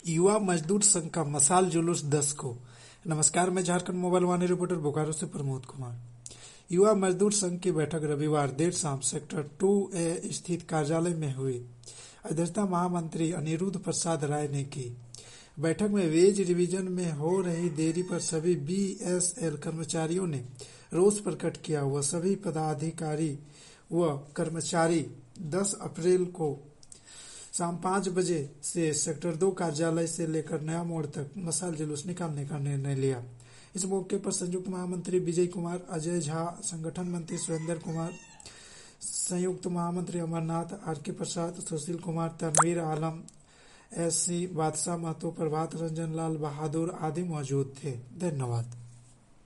युवा मजदूर संघ का मशाल जुलूस 10 को। नमस्कार, मैं झारखंड मोबाइल वाणी रिपोर्टर बोकारो से प्रमोद कुमार। युवा मजदूर संघ की बैठक रविवार देर शाम सेक्टर 2A स्थित कार्यालय में हुई। अध्यक्षता महामंत्री अनिरुद्ध प्रसाद राय ने की। बैठक में वेज रिवीजन में हो रही देरी पर सभी BSL कर्मचारियों ने रोष प्रकट किया। वह सभी पदाधिकारी व कर्मचारी 10 अप्रैल को शाम 5 बजे से सेक्टर 2 कार्यालय से लेकर नया मोड़ तक मशाल जुलूस निकालने का निर्णय लिया। इस मौके पर संयुक्त महामंत्री विजय कुमार, अजय झा, संगठन मंत्री सुरेंद्र कुमार, संयुक्त महामंत्री अमरनाथ, RK प्रसाद, सुशील कुमार, तनवीर आलम, SC बादशाह महतो, प्रभात रंजन लाल बहादुर आदि मौजूद थे। धन्यवाद।